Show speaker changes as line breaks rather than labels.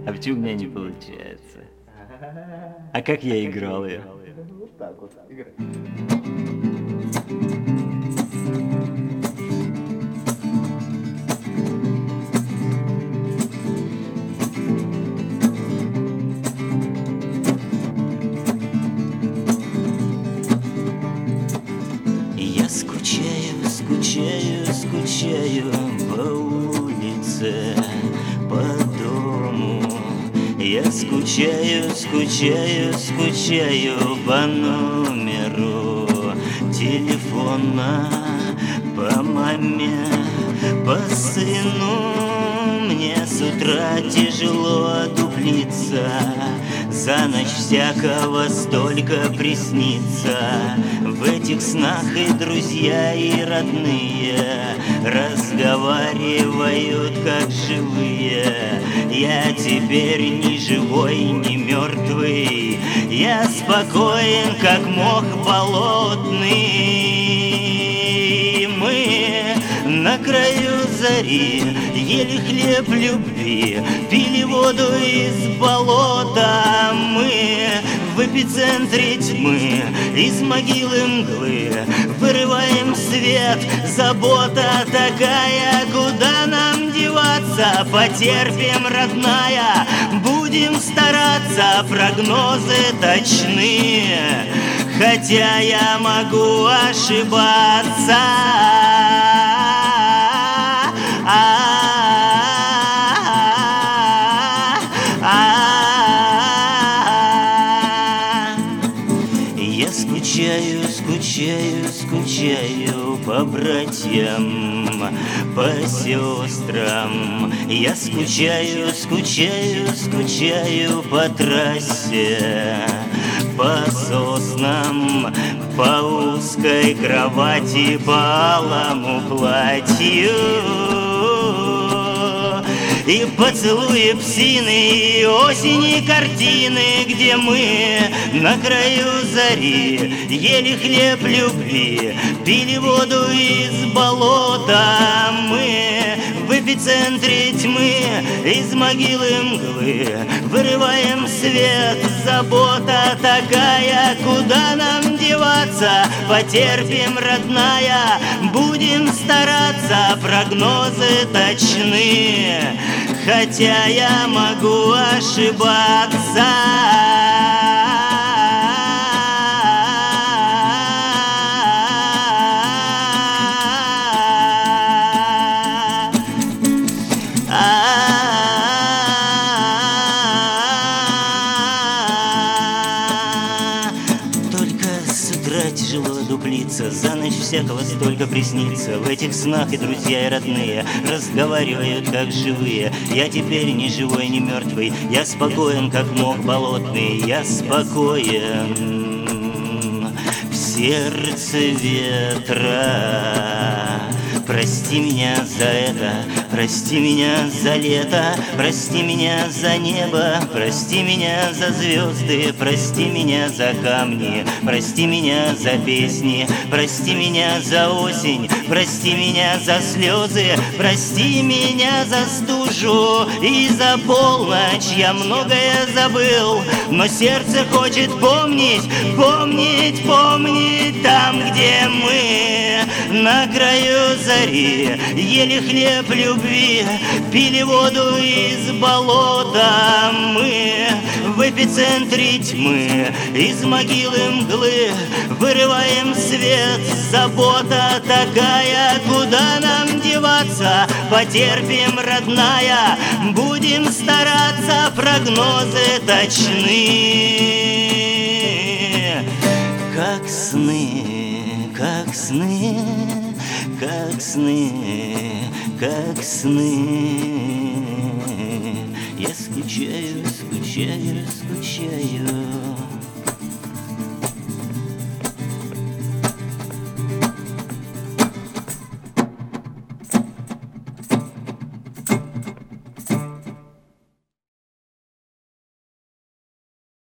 А почему у меня не получается? А как я играл ее?
Вот так вот, играй.
Я скучаю, скучаю, скучаю по улице, по дому. Я скучаю, скучаю, скучаю по номеру телефона, по маме, по сыну. Мне с утра тяжело одуплиться, за ночь всякого столько приснится. В этих снах и друзья, и родные разговаривают как живые. Я теперь ни живой, ни мертвый, я спокоен, как мох болотный. Мы на краю зари ели хлеб любви, пили воду из болота. Мы в эпицентре тьмы, из могилы мглы вырываем свет. Забота такая, куда нам деваться? Потерпим, родная, будем стараться. Прогнозы точны, хотя я могу ошибаться. Я скучаю, скучаю, скучаю по братьям, по сестрам. Я скучаю, скучаю, скучаю по трассе, по соснам, по узкой кровати, по алому платью. И поцелуи псины, и осени картины, где мы на краю зари ели хлеб любви, пили воду из болота. Мы в эпицентре тьмы, из могилы мглы вырываем свет. Забота такая, куда нам деваться? Потерпим, родная, будем стараться. Прогнозы точны, хотя я могу ошибаться. Тяжело одуплиться, за ночь всякого столько приснится. В этих снах и друзья, и родные разговаривают как живые. Я теперь ни живой, ни мертвый, я спокоен, как мох болотный. Я спокоен в сердце ветра. Прости меня за это, прости меня за лето, прости меня за небо, прости меня за звезды, прости меня за камни, прости меня за песни, прости меня за осень, прости меня за слезы, прости меня за стужу и за полночь. Я многое забыл, но сердце хочет помнить, помнить, помнить. Там, где мы на краю зари ели хлеб любви, пили воду из болота. Мы в эпицентре тьмы, из могилы мглы вырываем свет. Забота такая, куда нам деваться? Потерпим, родная, будем стараться. Прогнозы точны, как сны, как сны, как сны, как сны. Я скучаю, скучаю, скучаю.